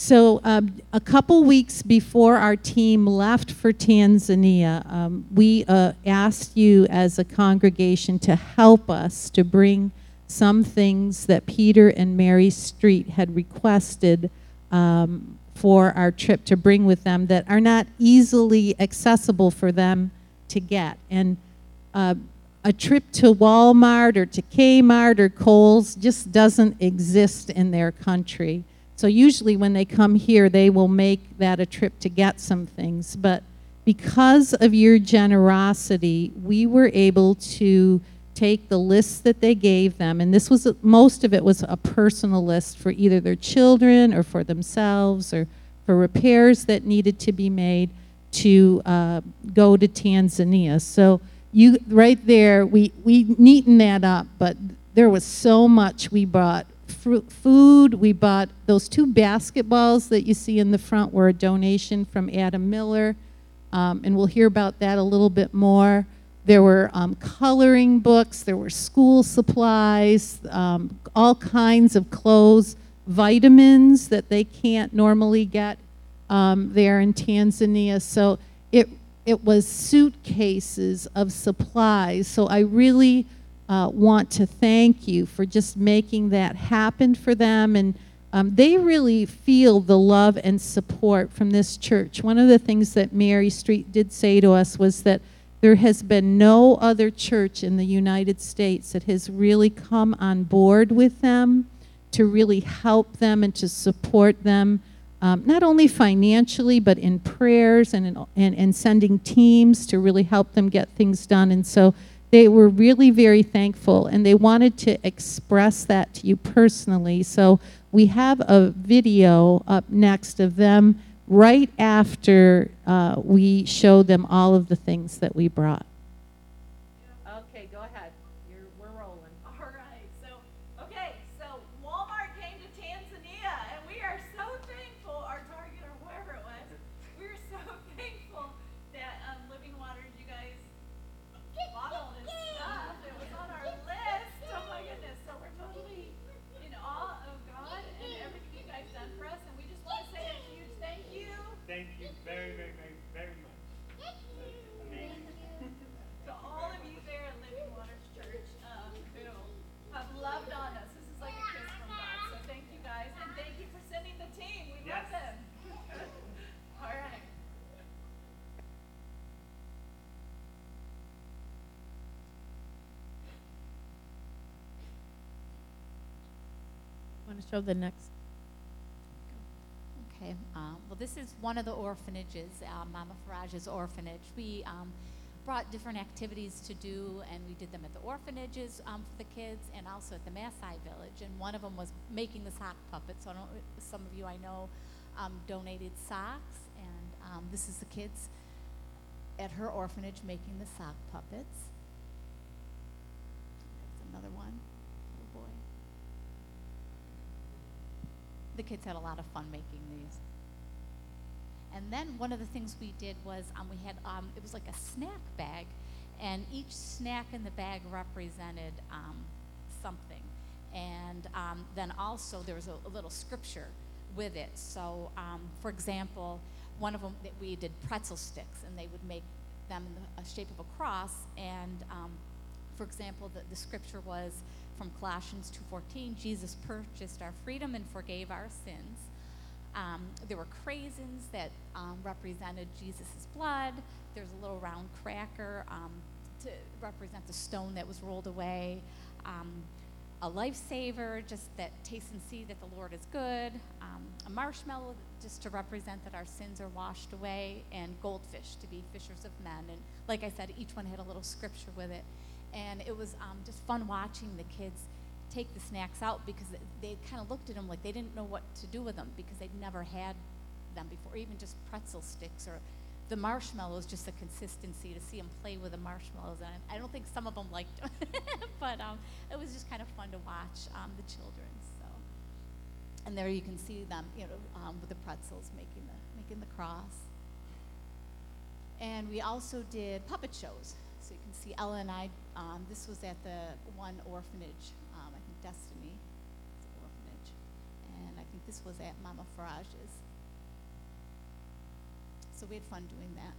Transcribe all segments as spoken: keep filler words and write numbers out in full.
So um, a couple weeks before our team left for Tanzania, um, we uh, asked you as a congregation to help us to bring some things that Peter and Mary Street had requested um, for our trip to bring with them that are not easily accessible for them to get. And uh, a trip to Walmart or to Kmart or Kohl's just doesn't exist in their country. So usually when they come here, they will make that a trip to get some things. But because of your generosity, we were able to take the list that they gave them, and this was, most of it was a personal list for either their children or for themselves or for repairs that needed to be made to uh, go to Tanzania. So you, right there, we, we neatened that up, but there was so much we brought. Fruit, food, we bought those two basketballs that you see in the front were a donation from Adam Miller, um, and we'll hear about that a little bit more. There were um, coloring books, there were school supplies, um, all kinds of clothes, vitamins that they can't normally get um, there in Tanzania. So it, it was suitcases of supplies. So I really Uh, want to thank you for just making that happen for them. And um, they really feel the love and support from this church. One of the things that Mary Street did say to us was that there has been no other church in the United States that has really come on board with them to really help them and to support them, um, not only financially, but in prayers and, in, and, and sending teams to really help them get things done. And so they were really very thankful, and they wanted to express that to you personally. So we have a video up next of them right after uh, we show them all of the things that we brought. Okay, go ahead. You're, we're rolling. All right. So, okay. So Walmart came to Tanzania, and we are so thankful, or Target or wherever it was, we are so thankful that um, Living Waters, you guys bought all this stuff. It was on our list. Oh my goodness. So we're totally in awe of God and everything you guys done for us, and we just want to say a huge thank you. Thank you very, very, very, very much. Amazing. To all of you there at Living Waters Church um, who have loved on us. This is like a kiss from God. So thank you guys, and thank you for sending the team. We Yes. love them. All right. Want to show the next? Okay, um, well, this is one of the orphanages, uh, Mama Faraj's orphanage. We um, brought different activities to do, and we did them at the orphanages um, for the kids and also at the Maasai village. And one of them was making the sock puppets. So I don't, some of you I know um, donated socks, and um, this is the kids at her orphanage making the sock puppets. There's another one, little boy. The kids had a lot of fun making these. And then one of the things we did was um, we had, um, it was like a snack bag, and each snack in the bag represented um, something. And um, then also there was a, a little scripture with it. So um, for example, one of them, that we did pretzel sticks, and they would make them in the uh, shape of a cross. And um, for example, the, the scripture was from Colossians two fourteen, Jesus purchased our freedom and forgave our sins. Um, there were craisins that um, represented Jesus' blood. There's a little round cracker um, to represent the stone that was rolled away. Um, a lifesaver, just that taste and see that the Lord is good. Um, a marshmallow, just to represent that our sins are washed away. And goldfish, to be fishers of men. And like I said, each one had a little scripture with it. And it was um, just fun watching the kids take the snacks out, because they kind of looked at them like they didn't know what to do with them, because they'd never had them before, even just pretzel sticks or the marshmallows, just the consistency to see them play with the marshmallows. And I don't think some of them liked them, but um, it was just kind of fun to watch um, the children. So, and there you can see them, you know, um, with the pretzels making the making the cross. And we also did puppet shows. So you can see Ella and I, um, this was at the one orphanage, um, I think Destiny orphanage. And I think This was at Mama Farage's. So we had fun doing that.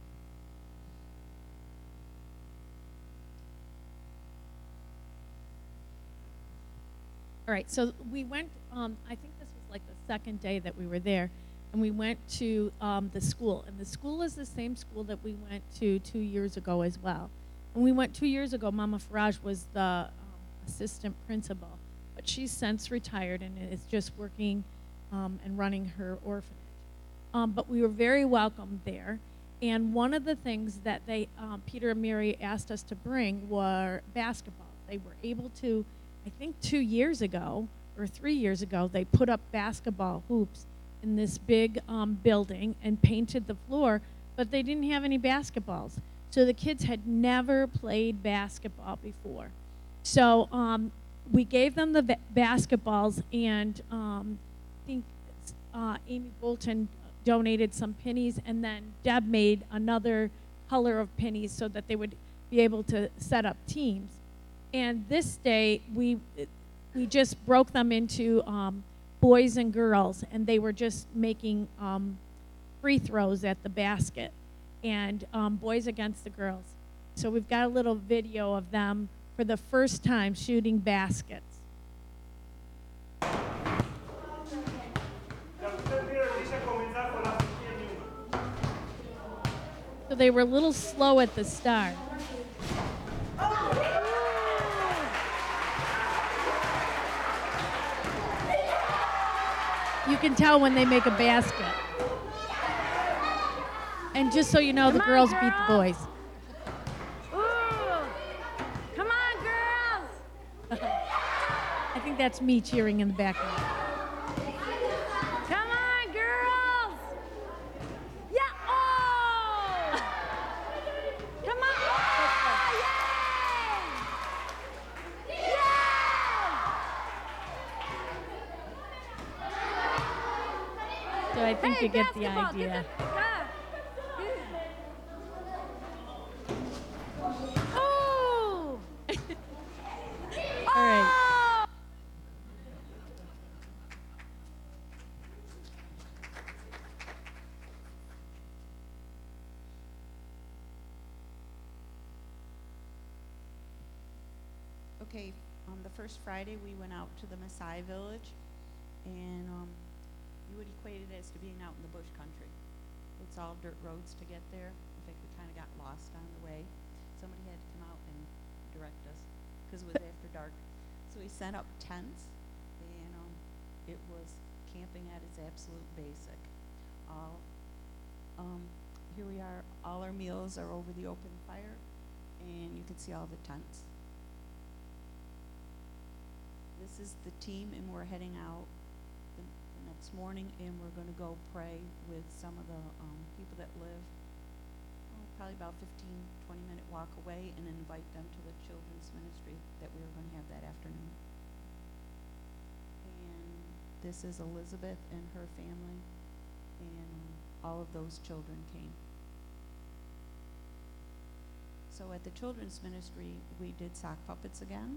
All right, so we went, um, I think this was like the second day that we were there, and we went to um, the school. And the school is the same school that we went to two years ago as well. When we went two years ago, Mama Farage was the um, assistant principal, but she's since retired and is just working um, and running her orphanage. Um, but we were very welcome there. And one of the things that they, um, Peter and Mary asked us to bring were basketballs. They were able to, I think two years ago or three years ago, they put up basketball hoops in this big um, building and painted the floor, but they didn't have any basketballs. So the kids had never played basketball before. So um, we gave them the ba- basketballs, and um, I think uh, Amy Bolton donated some pennies, and then Deb made another color of pennies so that they would be able to set up teams. And this day, we we just broke them into um, boys and girls, and they were just making um, free throws at the basket, and um, boys against the girls. So we've got a little video of them for the first time shooting baskets. So they were a little slow at the start. You can tell when they make a basket. And just so you know, the girls beat the boys. Ooh. Come on, girls. I think that's me cheering in the background. Come on, girls. Yeah. Oh. Come on. Oh, yay. Yay. So I think Hey, you get the basketball, idea. get the- ah. Oh. All right. Oh. Okay, on the first Friday, we went out to the Maasai village, and um, you would equate it as to being out in the bush country. It's all dirt roads to get there. In fact, we kind of got lost on the way. Somebody had to come out and direct us because it was after dark. So we set up tents, and um, it was camping at its absolute basic. All, um, here we are. All our meals are over the open fire, and you can see all the tents. This is the team, and we're heading out the, the next morning, and we're going to go pray with some of the um, people that live oh, probably about fifteen, twenty minute walk away, and invite them to the children's ministry that we were going to have that afternoon. And this is Elizabeth and her family, and um, all of those children came. So at the children's ministry, we did sock puppets again.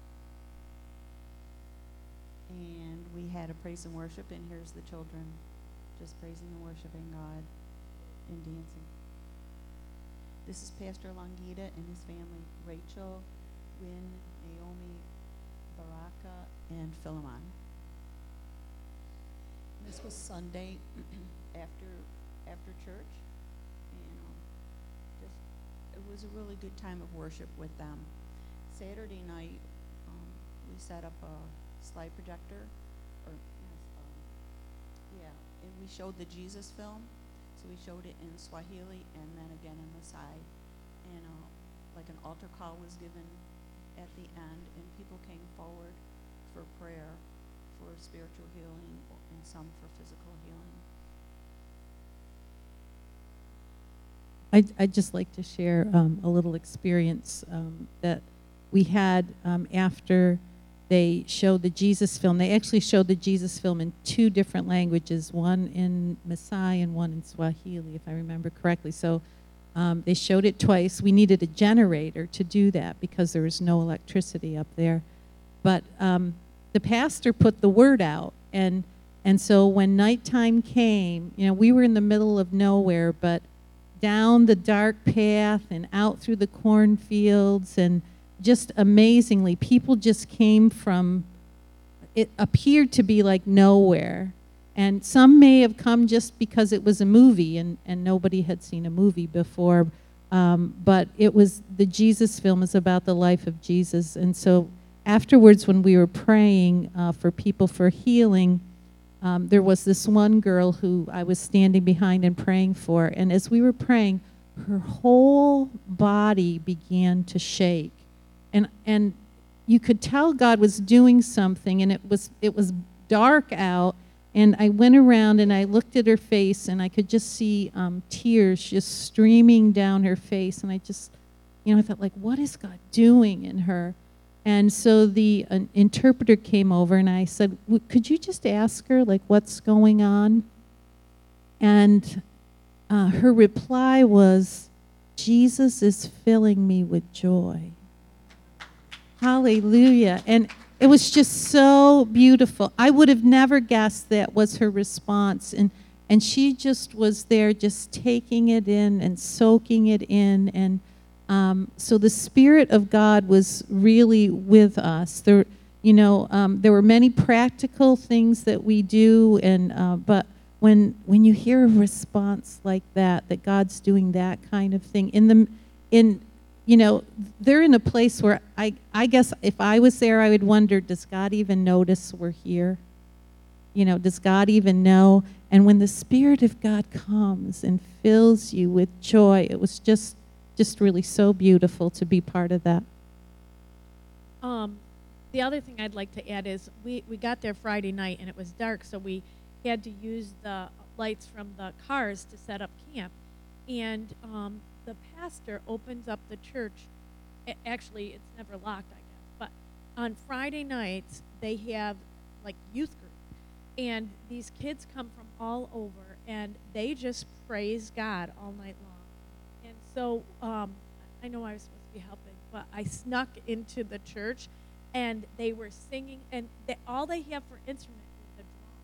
And we had a praise and worship, and here's the children just praising and worshiping God and dancing. This is Pastor Langita and his family, Rachel, Wynn, Naomi, Baraka, and Philemon. This was Sunday after after church, and um, just it was a really good time of worship with them. Saturday night, um, we set up a slide projector, or yes, um, yeah, and we showed the Jesus film. So we showed it in Swahili and then again in Maasai, and uh, like an altar call was given at the end, and people came forward for prayer, for spiritual healing, and some for physical healing. I'd, I'd just like to share um, a little experience um, that we had um, after they showed the Jesus film. They actually showed the Jesus film in two different languages, one in Maasai and one in Swahili, if I remember correctly. So um, they showed it twice. We needed a generator to do that because there was no electricity up there. But um, the pastor put the word out, and And so when nighttime came, you know, we were in the middle of nowhere, but down the dark path and out through the cornfields, and just amazingly, people just came from, it appeared to be like nowhere. And some may have come just because it was a movie and, and nobody had seen a movie before. Um, but it was, the Jesus film is about the life of Jesus. And so afterwards, when we were praying uh, for people for healing, um, there was this one girl who I was standing behind and praying for. And as we were praying, her whole body began to shake. And, and you could tell God was doing something, and it was, it was dark out. And I went around and I looked at her face, and I could just see um, tears just streaming down her face. And I just, you know, I thought, like, what is God doing in her? And so the uh, interpreter came over, and I said, could you just ask her, like, what's going on? And uh, her reply was, Jesus is filling me with joy. Hallelujah. And it was just so beautiful. I would have never guessed that was her response. And and she just was there just taking it in and soaking it in. And um, so the Spirit of God was really with us. There, you know, um, there were many practical things that we do, and uh, but when when you hear a response like that, that God's doing that kind of thing in the in you know, they're in a place where I, I guess if I was there, I would wonder, does God even notice we're here? You know, does God even know? And when the Spirit of God comes and fills you with joy, it was just, just really so beautiful to be part of that. Um, the other thing I'd like to add is we, we got there Friday night, and it was dark, so we had to use the lights from the cars to set up camp. And um, the pastor opens up the church. A- actually, it's never locked, I guess. But on Friday nights, they have like youth group, and these kids come from all over, and they just praise God all night long. And so um, I know I was supposed to be helping, but I snuck into the church, and they were singing, and they, all they have for instrument is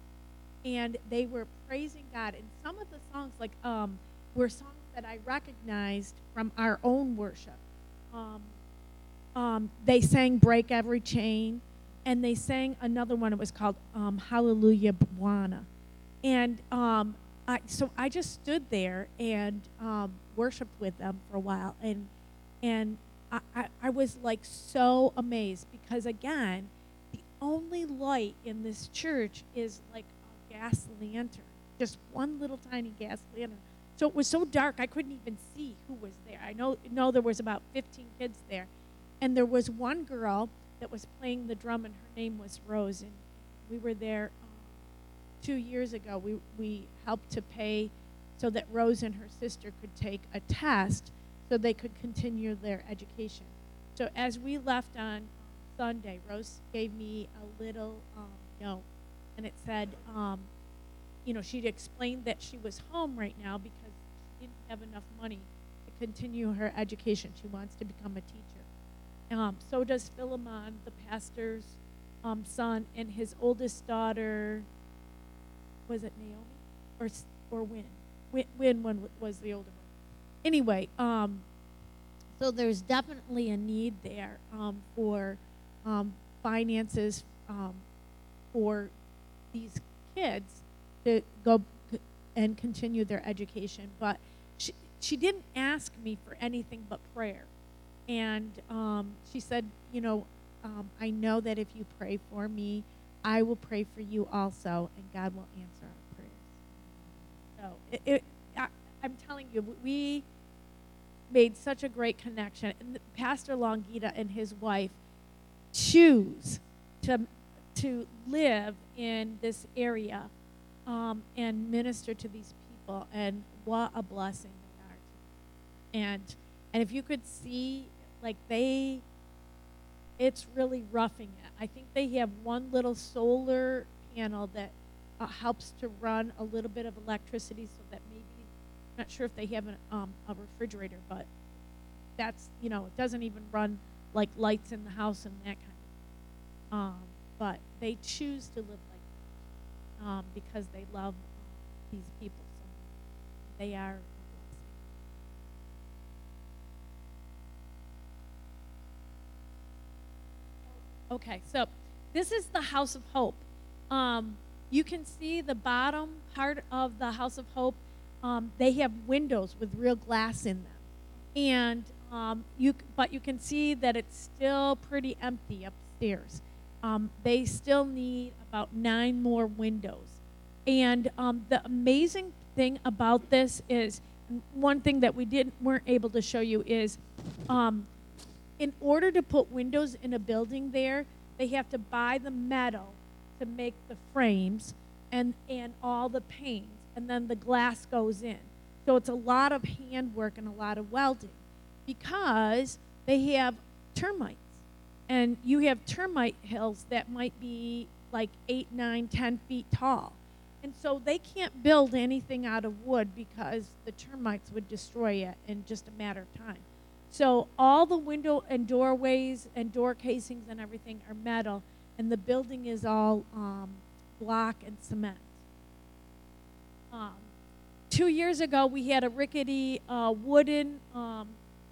a drum, and they were praising God. And some of the songs, like um, were songs that I recognized from our own worship. Um, um, they sang Break Every Chain, and they sang another one. It was called um, Hallelujah Bwana. And um, I, so I just stood there and um, worshiped with them for a while. And and I, I, I was like so amazed, because again, the only light in this church is like a gas lantern, just one little tiny gas lantern. So it was so dark I couldn't even see who was there. I know know there was about fifteen kids there. And there was one girl that was playing the drum, and her name was Rose. And we were there um, two years ago. We, we helped to pay so that Rose and her sister could take a test so they could continue their education. So as we left on Sunday, Rose gave me a little um, note, and it said, um, you know, she'd explained that she was home right now because she didn't have enough money to continue her education. She wants to become a teacher. Um, so does Philemon, the pastor's um, son, and his oldest daughter, was it Naomi or or Win? Win, Win one was the older one. Anyway, um, so there's definitely a need there um, for um, finances um, for these kids to go c- and continue their education. But she, she didn't ask me for anything but prayer. And um, she said, you know, um, I know that if you pray for me, I will pray for you also, and God will answer our prayers. So it, it, I, I'm telling you, we made such a great connection. And Pastor Longita and his wife choose to to live in this area um, and minister to these people, and what a blessing they are. And and if you could see, like they, it's really roughing it. I think they have one little solar panel that uh, helps to run a little bit of electricity, so that maybe, I'm not sure if they have an, um, a refrigerator, but that's, you know, it doesn't even run like lights in the house and that kind of thing. Um, but they choose to live like that. um, because they love uh, these people so much. They are a blessing. Okay, so this is the House of Hope. Um, you can see the bottom part of the House of Hope. Um, they have windows with real glass in them, and um, you. But you can see that it's still pretty empty upstairs. Um, they still need about nine more windows, and um, the amazing thing about this is one thing that we didn't weren't able to show you is. Um, In order to put windows in a building there, they have to buy the metal to make the frames and, and all the panes, and then the glass goes in. So it's a lot of handwork and a lot of welding because they have termites. And you have termite hills that might be like eight, nine, ten feet tall. And so they can't build anything out of wood because the termites would destroy it in just a matter of time. So all the window and doorways and door casings and everything are metal, and the building is all um, block and cement. Um, two years ago, we had a rickety uh, wooden um,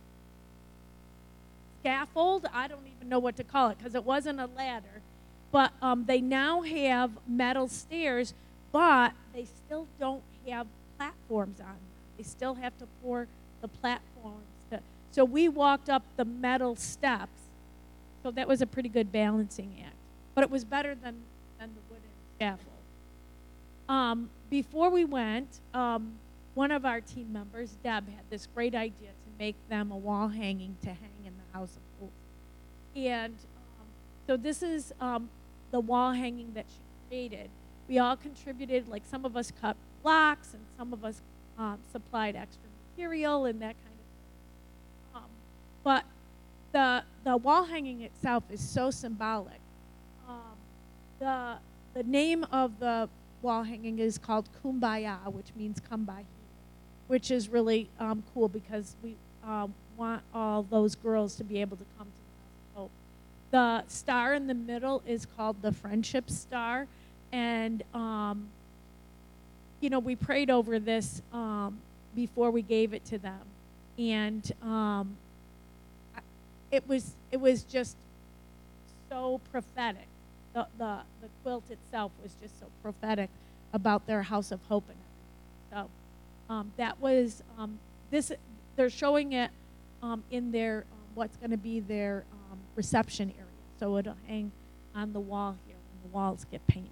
scaffold. I don't even know what to call it because it wasn't a ladder. But um, they now have metal stairs, but they still don't have platforms on them. They still have to pour the platforms. To, so we walked up the metal steps. So that was a pretty good balancing act. But it was better than, than the wooden scaffold. Um, before we went, um, one of our team members, Deb, had this great idea to make them a wall hanging to hang in the House of Hope. And um, so this is um, the wall hanging that she created. We all contributed, like some of us cut blocks and some of us um, supplied extra material and that kind of thing. Um, but the, the wall hanging itself is so symbolic. Um, the, the name of the wall hanging is called Kumbaya, which means come by here, which is really um, cool because we um, want all those girls to be able to come to the House of Hope. The star in the middle is called the Friendship Star, and um, you know, we prayed over this um, before we gave it to them, and um, it was it was just so prophetic. The, the the quilt itself was just so prophetic about their House of Hope and everything. So um, that was um, this. They're showing it um, in their um, what's going to be their um, reception area. So it'll hang on the wall here when the walls get painted.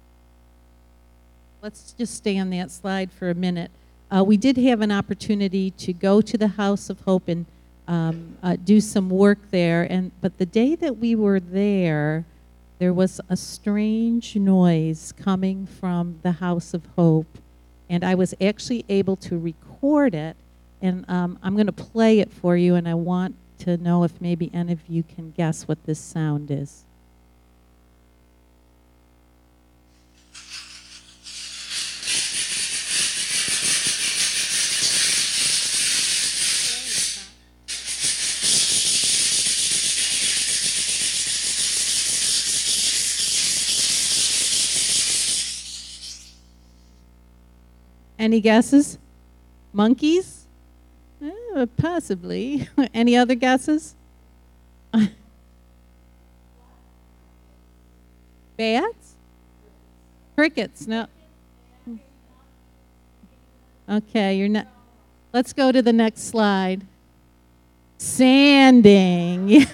Let's just stay on that slide for a minute. Uh, we did have an opportunity to go to the House of Hope and um, uh, do some work there. And but the day that we were there, there was a strange noise coming from the House of Hope, and I was actually able to record it. And um, I'm going to play it for you, and I want to know if maybe any of you can guess what this sound is. Any guesses? Monkeys? Uh, possibly. Any other guesses? Bats? Crickets? No. Okay, you're not. Let's go to the next slide. Sanding.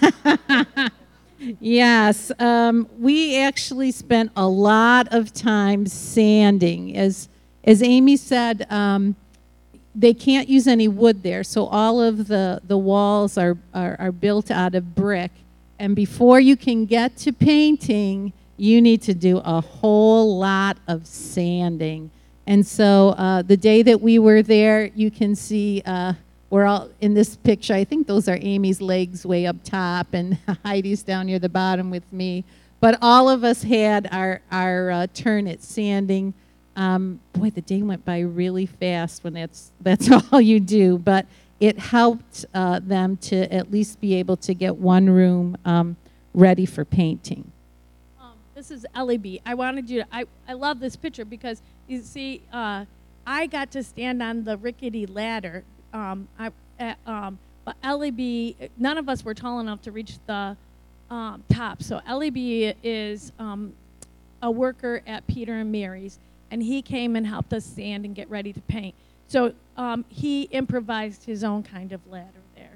Yes, um, we actually spent a lot of time sanding. As As Amy said, um, they can't use any wood there, so all of the, the walls are, are, are built out of brick. And before you can get to painting, you need to do a whole lot of sanding. And so uh, the day that we were there, you can see uh, we're all in this picture. I think those are Amy's legs way up top, and Heidi's down near the bottom with me. But all of us had our, our uh, turn at sanding. Um, boy, the day went by really fast when that's that's all you do. But it helped uh, them to at least be able to get one room um, ready for painting. Um, this is Ellie B. I wanted you to, I, I love this picture because you see, uh, I got to stand on the rickety ladder. Um, I, uh, um, but Ellie B, none of us were tall enough to reach the um, top. So Ellie B is um, a worker at Peter and Mary's, and he came and helped us sand and get ready to paint. So um, he improvised his own kind of ladder there.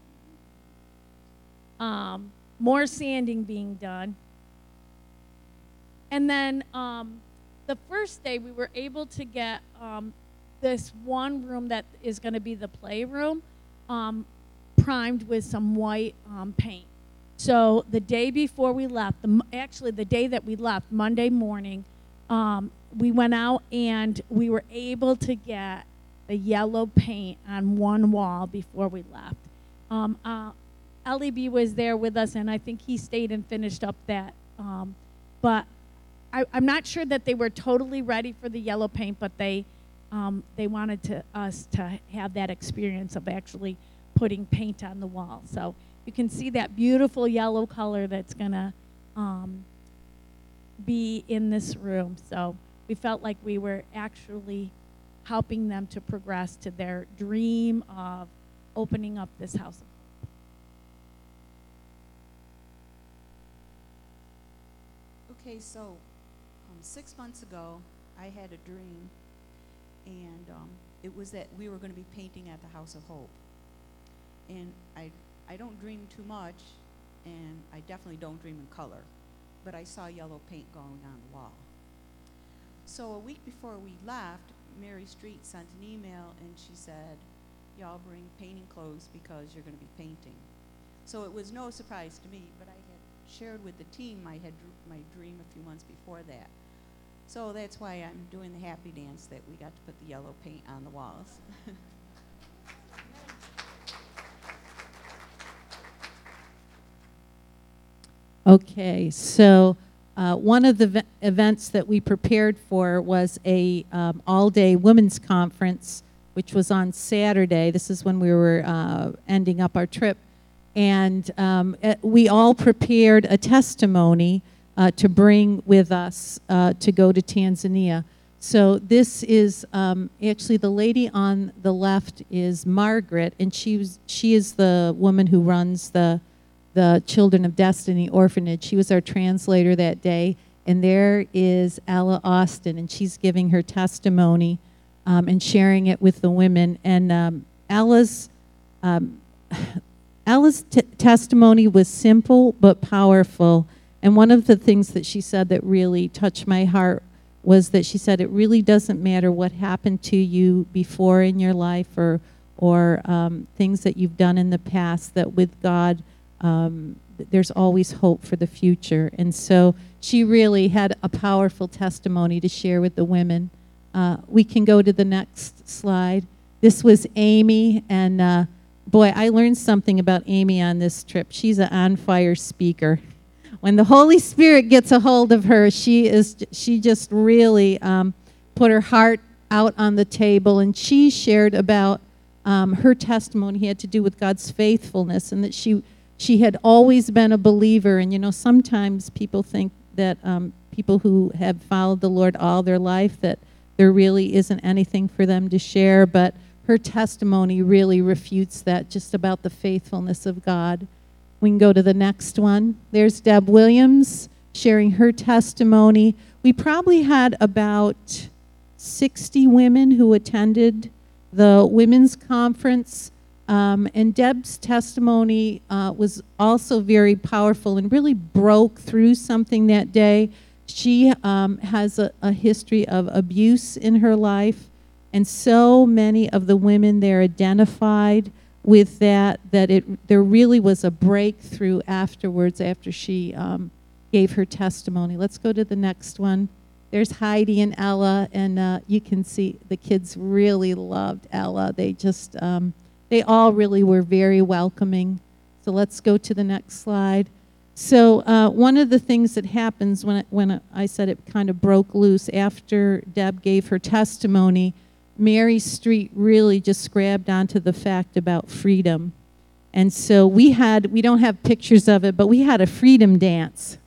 Um, more sanding being done. And then um, the first day we were able to get um, this one room that is going to be the playroom um, primed with some white um, paint. So the day before we left, the, actually the day that we left, Monday morning, um, we went out and we were able to get the yellow paint on one wall before we left. Um, uh, L E B was there with us, and I think he stayed and finished up that. Um, but I, I'm not sure that they were totally ready for the yellow paint, but they um, they wanted to us to have that experience of actually putting paint on the wall. So you can see that beautiful yellow color that's gonna um, be in this room. So we felt like we were actually helping them to progress to their dream of opening up this house of hope. Okay, so um, six months ago, I had a dream, and um, it was that we were going to be painting at the House of Hope. And I, I don't dream too much, and I definitely don't dream in color, but I saw yellow paint going on the wall. So a week before we left, Mary Street sent an email, and she said, y'all bring painting clothes because you're going to be painting. So it was no surprise to me, but I had shared with the team I had dr my dream a few months before that. So that's why I'm doing the happy dance, that we got to put the yellow paint on the walls. Okay, so uh, one of the ve- events that we prepared for was a um, all-day women's conference, which was on Saturday. This is when we were uh, ending up our trip. And um, eh, we all prepared a testimony uh, to bring with us uh, to go to Tanzania. So this is um, actually the lady on the left is Margaret, and she was she is the woman who runs the the Children of Destiny Orphanage. She was our translator that day. And there is Ella Austin, and she's giving her testimony um, and sharing it with the women. And um, Ella's um, Ella's t testimony was simple but powerful. And one of the things that she said that really touched my heart was that she said it really doesn't matter what happened to you before in your life or, or um, things that you've done in the past, that with God, um, there's always hope for the future. And so she really had a powerful testimony to share with the women. Uh, we can go to the next slide. This was Amy, and uh, boy, I learned something about Amy on this trip. She's an on-fire speaker. When the Holy Spirit gets a hold of her, she is she just really um, put her heart out on the table, and she shared about um, her testimony had to do with God's faithfulness, and that she she had always been a believer. And you know, sometimes people think that um, people who have followed the Lord all their life, that there really isn't anything for them to share, but her testimony really refutes that, just about the faithfulness of God. We can go to the next one. There's Deb Williams sharing her testimony. We probably had about sixty women who attended the women's conference, um, and Deb's testimony uh, was also very powerful and really broke through something that day. She um, has a, a history of abuse in her life, and so many of the women there identified with that, that it there really was a breakthrough afterwards after she um, gave her testimony. Let's go to the next one. There's Heidi and Ella, and uh, you can see the kids really loved Ella. They just, um, they all really were very welcoming. So let's go to the next slide. So uh, one of the things that happens when, it, when I said it kind of broke loose after Deb gave her testimony, Mary Street really just grabbed onto the fact about freedom. And so we had, we don't have pictures of it, but we had a freedom dance.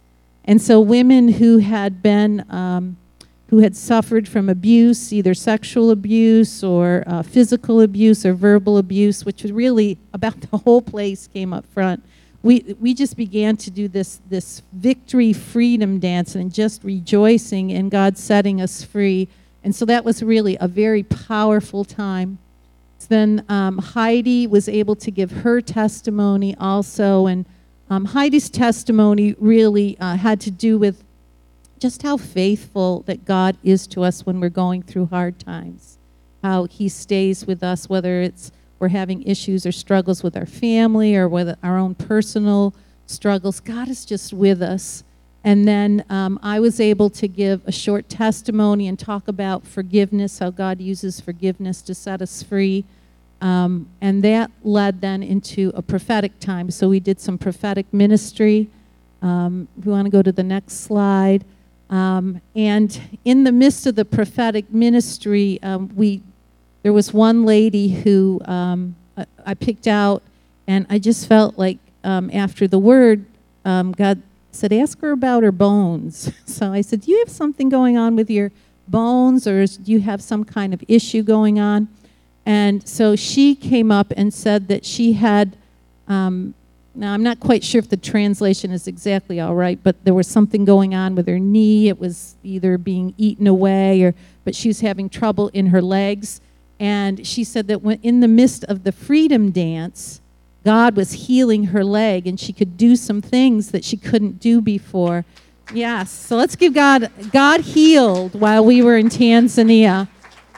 And so women who had been, um, who had suffered from abuse, either sexual abuse or uh, physical abuse or verbal abuse, which was really about the whole place, came up front. We, we just began to do this, this victory freedom dance and just rejoicing in God setting us free. And so that was really a very powerful time. Then um, Heidi was able to give her testimony also, and um, Heidi's testimony really uh, had to do with just how faithful that God is to us when we're going through hard times, how he stays with us, whether it's we're having issues or struggles with our family or with our own personal struggles. God is just with us. And then um, I was able to give a short testimony and talk about forgiveness, how God uses forgiveness to set us free. Um, and that led then into a prophetic time. So we did some prophetic ministry. Um, if we want to go to the next slide. Um, and in the midst of the prophetic ministry, um, we there was one lady who um, I, I picked out, and I just felt like um, after the word, um, God said, ask her about her bones. So I said, do you have something going on with your bones, or is, do you have some kind of issue going on? And so she came up and said that she had, um, now I'm not quite sure if the translation is exactly all right, but there was something going on with her knee. It was either being eaten away, or but she was having trouble in her legs. And she said that when in the midst of the freedom dance, God was healing her leg, and she could do some things that she couldn't do before. Yes, so let's give God, God healed while we were in Tanzania.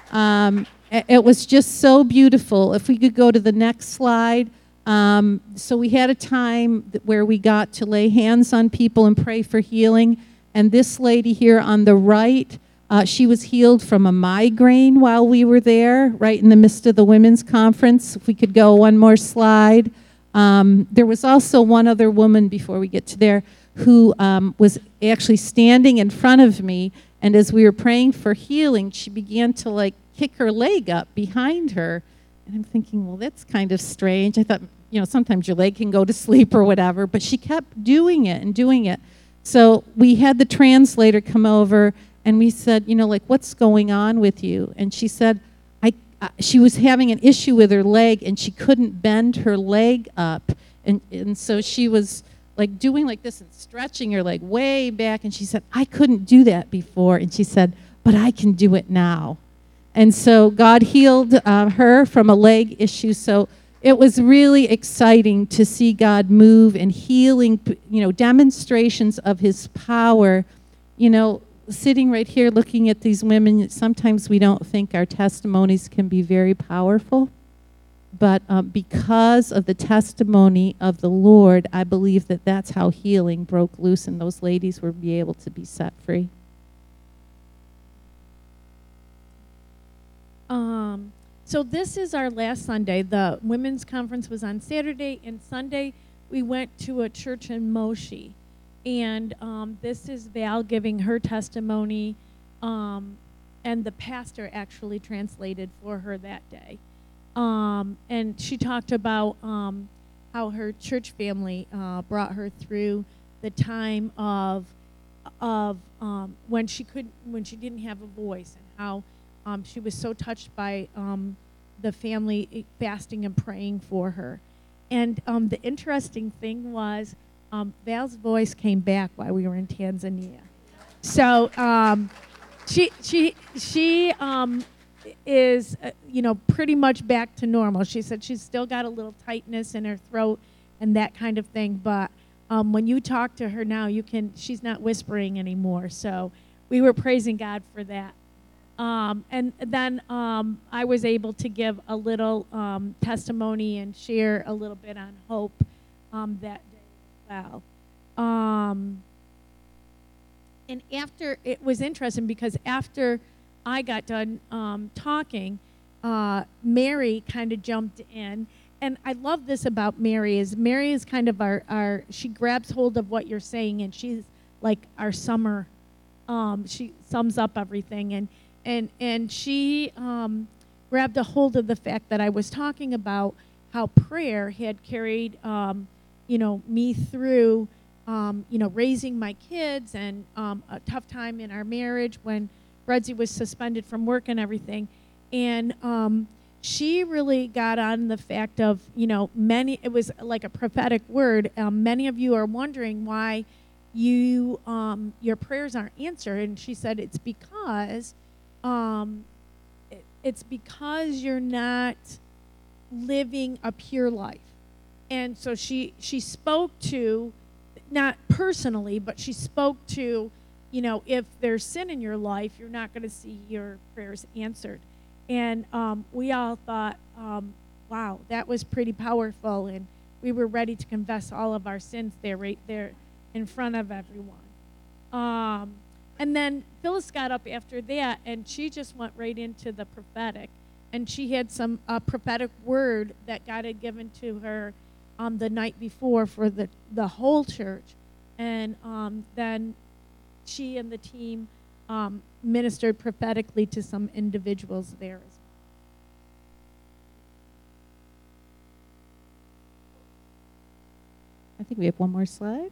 Um, It was just so beautiful. If we could go to the next slide. Um, so we had a time where we got to lay hands on people and pray for healing. And this lady here on the right, uh, she was healed from a migraine while we were there, right in the midst of the women's conference. If we could go one more slide. Um, there was also one other woman, before we get to there, who um, was actually standing in front of me. And as we were praying for healing, she began to like kick her leg up behind her. And I'm thinking, well, that's kind of strange. I thought, you know, sometimes your leg can go to sleep or whatever, but she kept doing it and doing it. So we had the translator come over, and we said, you know, like, what's going on with you? And she said, I, uh, she was having an issue with her leg, and she couldn't bend her leg up. And, and so she was like doing like this and stretching her leg way back. And she said, I couldn't do that before. And she said, but I can do it now. And so God healed uh, her from a leg issue. So it was really exciting to see God move and healing, you know, demonstrations of his power. You know, sitting right here looking at these women, sometimes we don't think our testimonies can be very powerful. But uh, because of the testimony of the Lord, I believe that that's how healing broke loose and those ladies were be able to be set free. Um, so this is our last Sunday. The women's conference was on Saturday, and Sunday we went to a church in Moshi. And um, this is Val giving her testimony, um, and the pastor actually translated for her that day. Um, and she talked about um, how her church family uh, brought her through the time of of um, when she could when she didn't have a voice, and how Um, she was so touched by um, the family fasting and praying for her. And um, the interesting thing was um, Val's voice came back while we were in Tanzania. So um, she she she um, is uh, you know pretty much back to normal. She said she's still got a little tightness in her throat and that kind of thing, but um, when you talk to her now, you can she's not whispering anymore. So we were praising God for that. Um, and then um, I was able to give a little um, testimony and share a little bit on hope um, that day as well. Um, and after, it was interesting because after I got done um, talking, uh, Mary kind of jumped in. And I love this about Mary is Mary is kind of our, our she grabs hold of what you're saying, and she's like our summer, um, she sums up everything. And And and she um, grabbed a hold of the fact that I was talking about how prayer had carried, um, you know, me through um, you know, raising my kids and um, a tough time in our marriage when Redzi was suspended from work and everything. And um, she really got on the fact of, you know, many, it was like a prophetic word. Um, many of you are wondering why you, um, your prayers aren't answered. And she said, it's because, um, it, it's because you're not living a pure life. And so she, she spoke to, not personally, but she spoke to, you know, if there's sin in your life, you're not going to see your prayers answered. And um, we all thought, um, wow, that was pretty powerful. And we were ready to confess all of our sins there, right there in front of everyone. Um, and then Phyllis got up after that, and she just went right into the prophetic. And she had some uh, prophetic word that God had given to her um, the night before for the, the whole church. And um, then she and the team um, ministered prophetically to some individuals there as well. I think we have one more slide.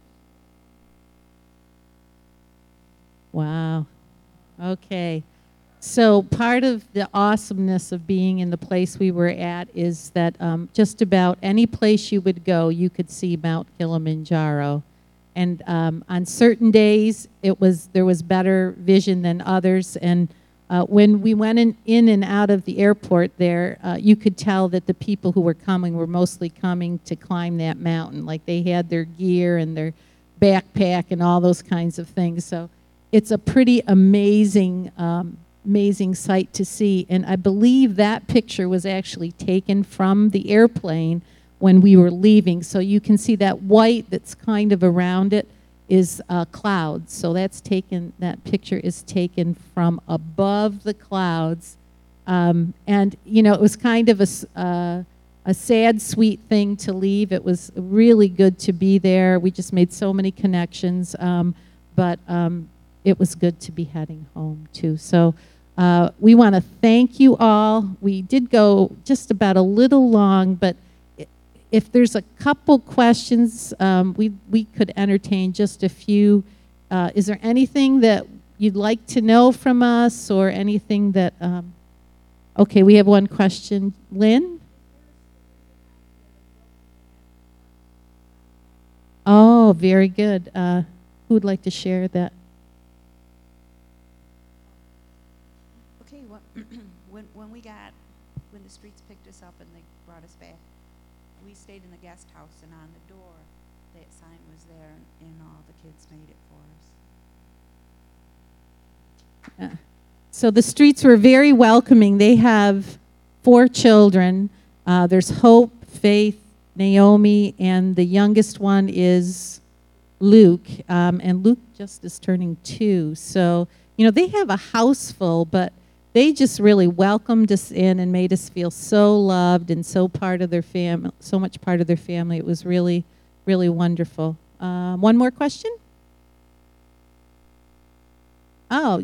Wow. Okay. So part of the awesomeness of being in the place we were at is that um, just about any place you would go, you could see Mount Kilimanjaro. And um, on certain days, it was there was better vision than others. And uh, when we went in, in and out of the airport there, uh, you could tell that the people who were coming were mostly coming to climb that mountain. Like they had their gear and their backpack and all those kinds of things. So it's a pretty amazing, um, amazing sight to see. And I believe that picture was actually taken from the airplane when we were leaving. So you can see that white that's kind of around it is uh, clouds. So that's taken, that picture is taken from above the clouds. Um, and, you know, it was kind of a, uh, a sad, sweet thing to leave. It was really good to be there. We just made so many connections. Um, but um, it was good to be heading home, too. So uh, we want to thank you all. We did go just about a little long, but if there's a couple questions, um, we, we could entertain just a few. Uh, is there anything that you'd like to know from us or anything that, um, okay, we have one question. Lynn? Oh, very good. Uh, who would like to share that? Okay, well, when, when we got, when the streets picked us up and they brought us back, we stayed in the guest house, and on the door, that sign was there, and, and all the kids made it for us. Uh, so the streets were very welcoming. They have four children. Uh, there's Hope, Faith, Naomi, and the youngest one is Luke. Um, and Luke just is turning two. So, you know, they have a house full, but they just really welcomed us in and made us feel so loved and so part of their family, so much part of their family. It was really, really wonderful. Uh, one more question? Oh.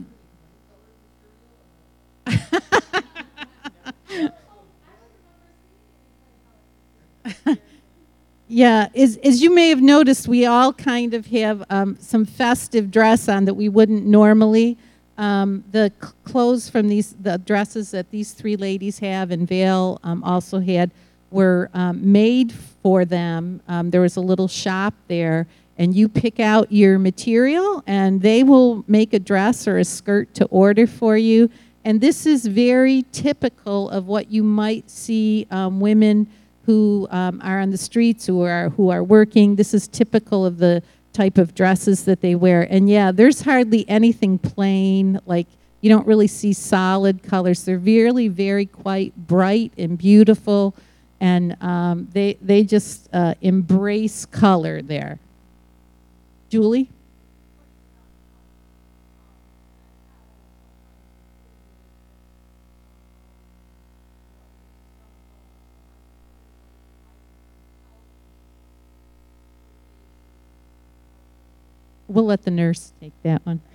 Yeah, as, as you may have noticed, we all kind of have um, some festive dress on that we wouldn't normally. Um, the c- clothes from these, the dresses that these three ladies have and Vale um, also had were um, made for them. Um, there was a little shop there, and you pick out your material, and they will make a dress or a skirt to order for you. And this is very typical of what you might see um, women who um, are on the streets, who are who are working. This is typical of the type of dresses that they wear. And yeah, there's hardly anything plain, like you don't really see solid colors. They're really very quite bright and beautiful, and um, they, they just uh, embrace color there. Julie? We'll let the nurse take that one.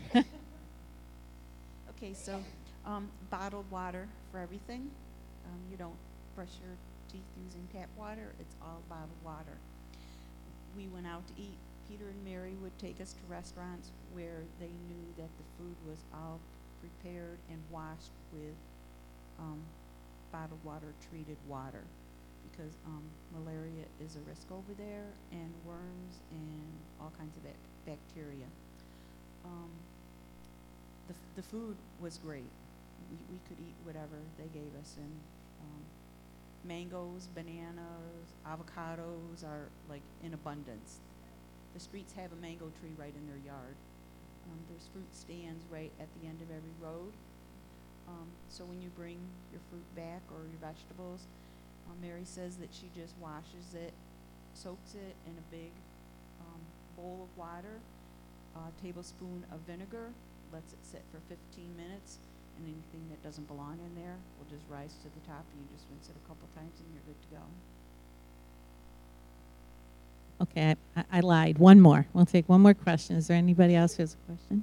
Okay, so um, bottled water for everything. Um, you don't brush your teeth using tap water. It's all bottled water. We went out to eat. Peter and Mary would take us to restaurants where they knew that the food was all prepared and washed with um, bottled water, treated water, because um, malaria is a risk over there, and worms and all kinds of bac- bacteria. Um, the, f- the food was great. We, we could eat whatever they gave us, and um, mangoes, bananas, avocados are like in abundance. The streets have a mango tree right in their yard. Um, there's fruit stands right at the end of every road. Um, so when you bring your fruit back or your vegetables, uh, Mary says that she just washes it, soaks it in a big um, bowl of water, a tablespoon of vinegar, lets it sit for fifteen minutes, and anything that doesn't belong in there will just rise to the top, and you just rinse it a couple times and you're good to go. Okay, I, I lied. One more. We'll take one more question. Is there anybody else who has a question?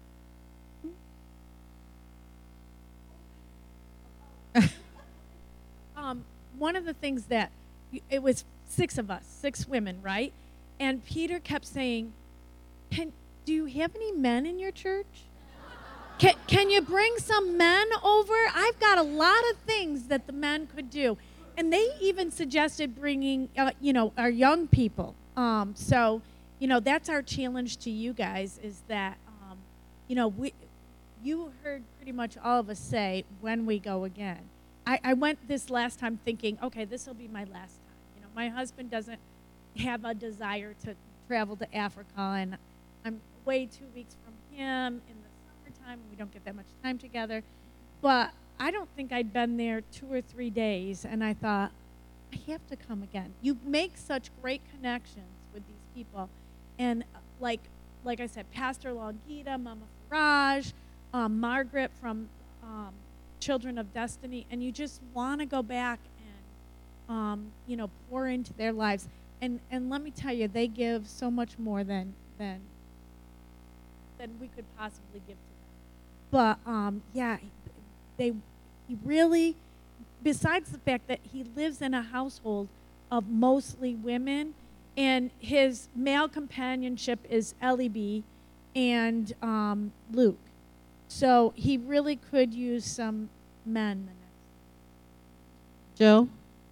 Um, one of the things that y- it was six of us, six women, right? And Peter kept saying, "Can do you have any men in your church? Can can you bring some men over? I've got a lot of things that the men could do." And they even suggested bringing, uh, you know, our young people. Um, so, you know, that's our challenge to you guys is that, um, you know, we, you heard pretty much all of us say when we go again. I, I went this last time thinking, okay, this will be my last time. You know, my husband doesn't have a desire to travel to Africa, and I'm away two weeks from him in the summertime. We don't get that much time together. But I don't think I'd been there two or three days, and I thought, I have to come again. You make such great connections with these people. And uh, like like I said, Pastor Longita, Mama Faraj, um, Margaret from um, Children of Destiny, and you just want to go back and, um, you know, pour into their lives. And and let me tell you, they give so much more than than than we could possibly give to them. But um, yeah, they he really, besides the fact that he lives in a household of mostly women, and his male companionship is Ellie B and um, Luke. So he really could use some men the next Joe?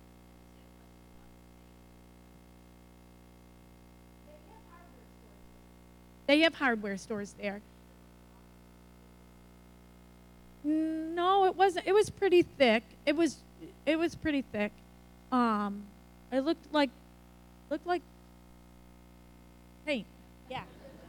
They have hardware stores there. No, it wasn't. It was pretty thick. It was, it was pretty thick. Um, it looked like, looked like paint. Yeah.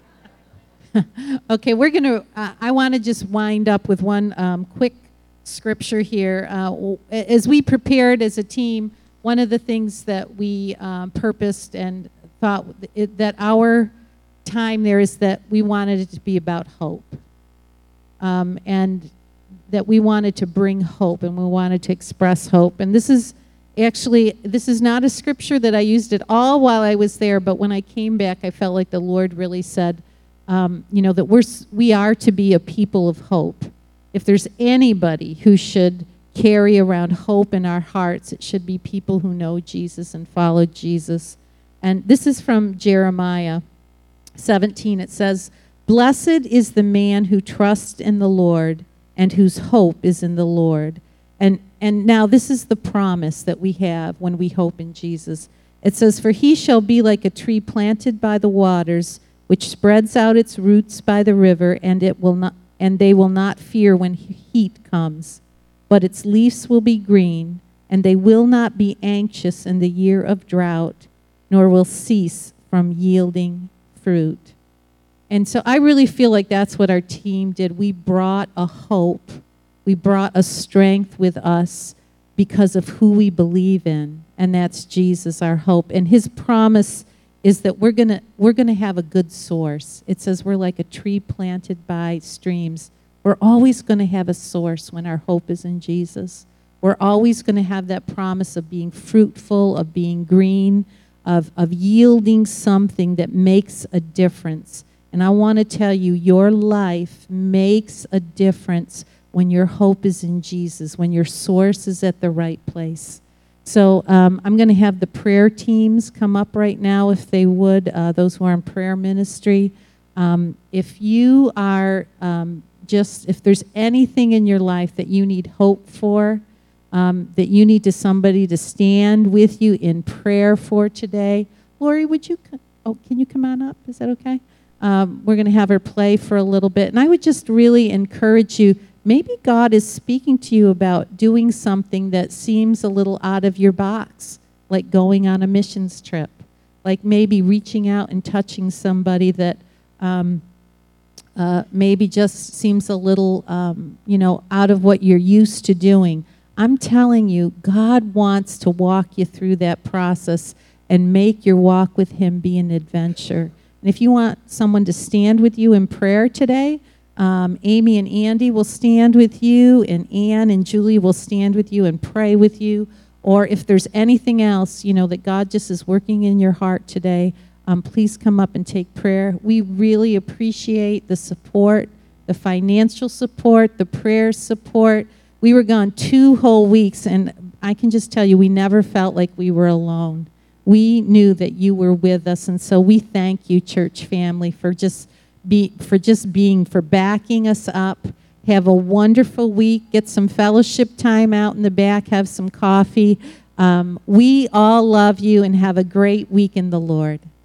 Okay, we're going to, uh, I want to just wind up with one um, quick scripture here. Uh, w- as we prepared as a team, one of the things that we um, purposed and thought it, that our time there is that we wanted it to be about hope. Um, and that we wanted to bring hope, and we wanted to express hope. And this is actually, this is not a scripture that I used at all while I was there, but when I came back, I felt like the Lord really said, um, you know, that we're, we are to be a people of hope. If there's anybody who should carry around hope in our hearts, it should be people who know Jesus and follow Jesus. And this is from Jeremiah seventeen. It says, "Blessed is the man who trusts in the Lord and whose hope is in the Lord." And and now this is the promise that we have when we hope in Jesus. It says, "For he shall be like a tree planted by the waters, which spreads out its roots by the river, and it will not and they will not fear when heat comes, but its leaves will be green, and they will not be anxious in the year of drought, nor will cease from yielding fruit." And so I really feel like that's what our team did. We brought a hope. We brought a strength with us because of who we believe in, and that's Jesus, our hope. And his promise is that we're going to we're going to have a good source. It says we're like a tree planted by streams. We're always going to have a source when our hope is in Jesus. We're always going to have that promise of being fruitful, of being green, of, of yielding something that makes a difference. And I want to tell you, your life makes a difference when your hope is in Jesus, when your source is at the right place. So um, I'm going to have the prayer teams come up right now, if they would, uh, those who are in prayer ministry. Um, if you are um, just, if there's anything in your life that you need hope for, um, that you need to somebody to stand with you in prayer for today, Lori, would you, co- oh, can you come on up? Is that okay? Um, we're going to have her play for a little bit. And I would just really encourage you, maybe God is speaking to you about doing something that seems a little out of your box, like going on a missions trip, like maybe reaching out and touching somebody that um, uh, maybe just seems a little, um, you know, out of what you're used to doing. I'm telling you, God wants to walk you through that process and make your walk with him be an adventure. And if you want someone to stand with you in prayer today, um, Amy and Andy will stand with you, and Ann and Julie will stand with you and pray with you. Or if there's anything else, you know, that God just is working in your heart today, um, please come up and take prayer. We really appreciate the support, the financial support, the prayer support. We were gone two whole weeks, and I can just tell you, we never felt like we were alone. We knew that you were with us, and so we thank you, church family, for just be for just being, for backing us up. Have a wonderful week. Get some fellowship time out in the back. Have some coffee. Um, we all love you, and have a great week in the Lord.